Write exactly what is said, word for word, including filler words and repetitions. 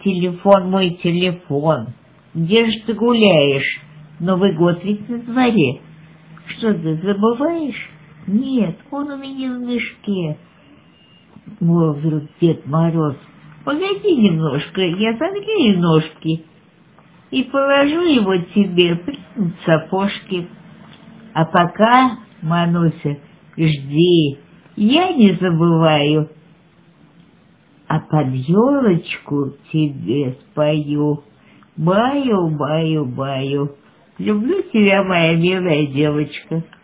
телефон, мой телефон. Где же ты гуляешь? Новый год ведь на дворе. Что ты, забываешь? Нет, он у меня в мешке. О, вдруг Дед Мороз. Погоди немножко, я согрею ножки и положу его тебе прямо в сапожки. А пока, Мануся, жди, я не забываю, а под елочку тебе спою. Баю, баю, баю. Люблю тебя, моя милая девочка.